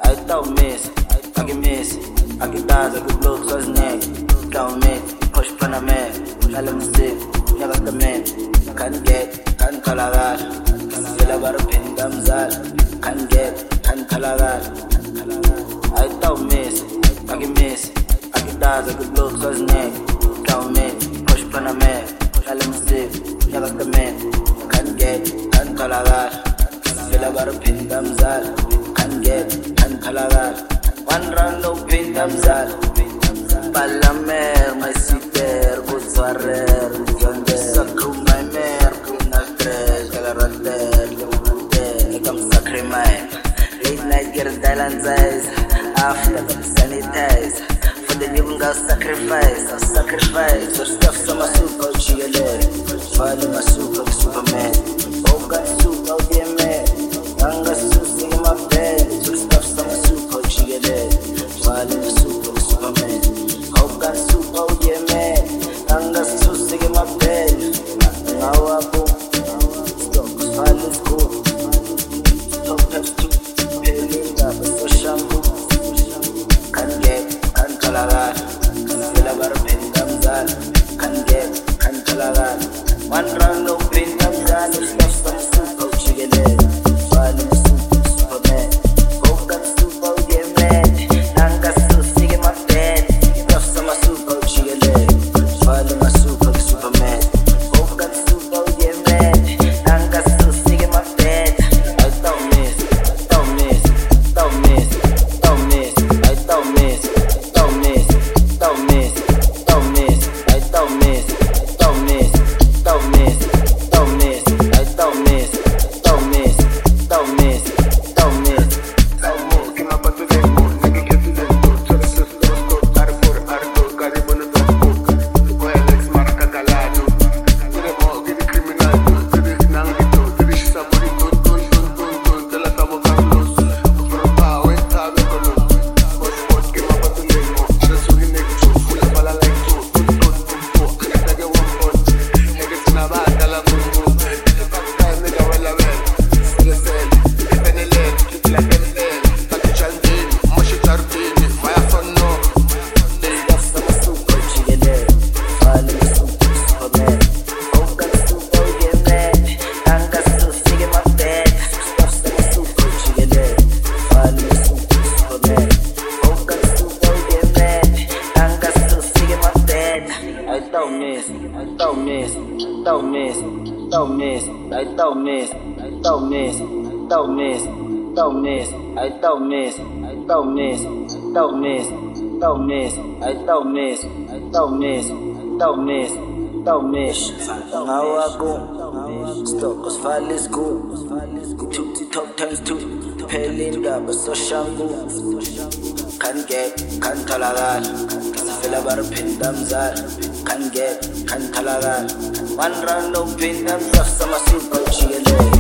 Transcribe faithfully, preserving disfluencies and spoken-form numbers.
ayitawumisi akimisi akitaza kublok swazineke tlawumisi push panamela ngale msifu nyakatamela can't get can't tholakala vela bariphinda mzala can't get can't tholakala ayitawumisi akimisi akitaza kublok swazineke tlawumisi push panamela ngale msifu nyakatamela can't get can't tholakala vela bariphinda mzala can't get can't tholakala one round of pinda mzala Palamer, my sister, Buzzarer, Yonder, Sacrum, my mare, Punastres, Galarater, Yamanante, Come Sacrimine. Late night, get a diamond eyes, after the sanitize. For the new girl, sacrifice, I'll sacrifice, or stuff some soup out Chile, Father, my soup of Superman. Oh, got soup out the man, Younger soup, sing my bed, so stuff some soup out Chile, Father, my soup of Superman. Got soup out here, man. Anga su sige my bed. Now I go. Stop, fall is cool. Top touch to peeling up, so shampoo. Can't get, can't tolarar. Feel a bar pin damsal. Can't get, can't tolarar. One round of pin damsal. Stop some soup out chigele. Fall in soup, Superman. Oh, got soup out here, man. Anga su sige my bed. Don't miss, don't miss, don't miss, I don't miss, I don't miss, don't miss, don't miss, I don't miss, I don't miss, don't miss, don't miss, I don't miss, I don't miss, don't miss, don't miss. Now I go, stop, cause fall is good. Two to top times two, Pelinda, but so shampoo. Can't get, can't tolerate. Feel about a pin damsal. Can't get, can't tolerate. One round of pin damsal, some soup out Chile.